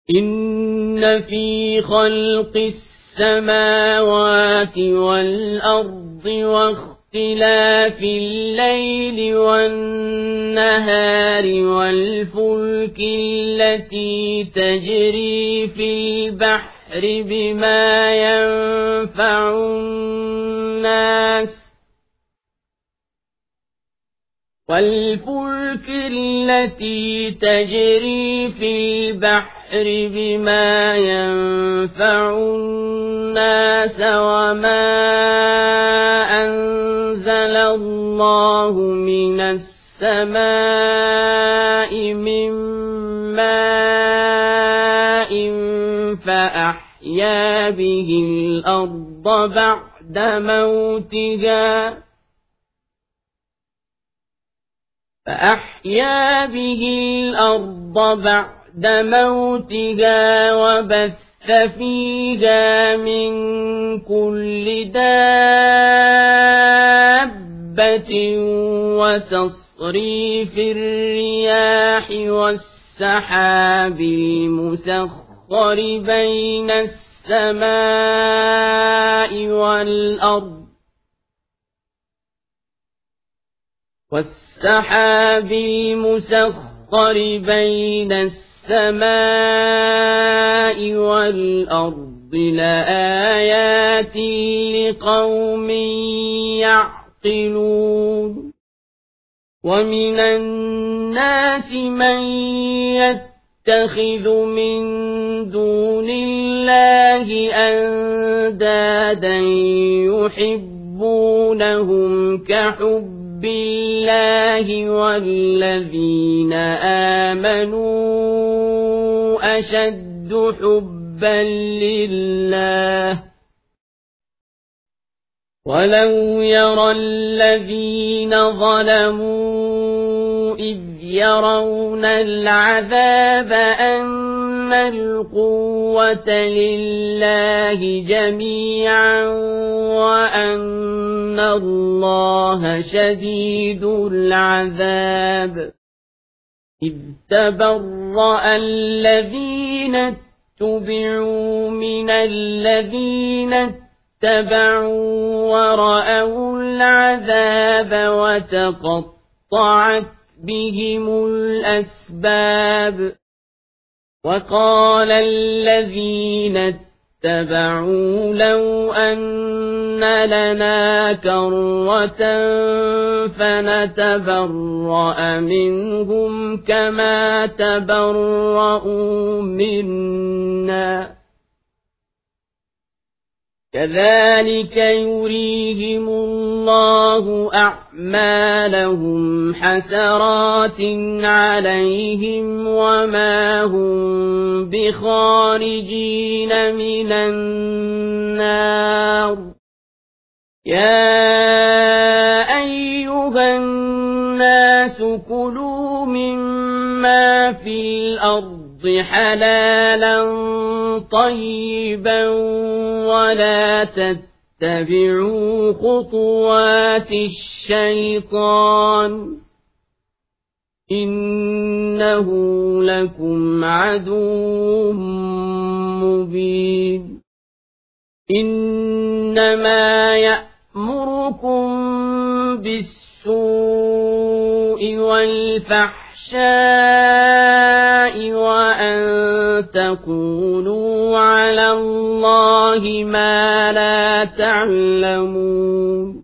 إن في خلق السماوات والأرض واختلاف الليل والنهار والفلك التي تجري في البحر بما ينفع الناس وما أنزل الله من السماء من ماء فأحيا به الأرض بعد موتها وبث فيها من كل دابة وتصريف الرياح والسحاب المسخر بين السماء والأرض لآيات لقوم يعقلون ومن الناس من يتخذ من دون الله أندادا يحبونهم كحب بالله والذين آمنوا أشد حبا لله ولو يرى الذين ظلموا إذ يرون العذاب أن القوة لله جميعا وأن الله شديد العذاب إذ تبرأ الذين اتبعوا من الذين اتبعوا ورأوا العذاب وتقطعت بهم الأسباب وقال الذين اتبعوا لو أن لنا كرة فنتبرأ منهم كما تبرؤوا منا كذلك يريهم الله أعمالهم حسرات عليهم وما هم بخارجين من النار يا أيها الناس كلوا مما في الأرض حلالا طيبا ولا تتبعوا خطوات الشيطان إنه لكم عدو مبين إنما يأمركم بالسوء والفحشاء وأن تقولوا على الله ما لا تعلمون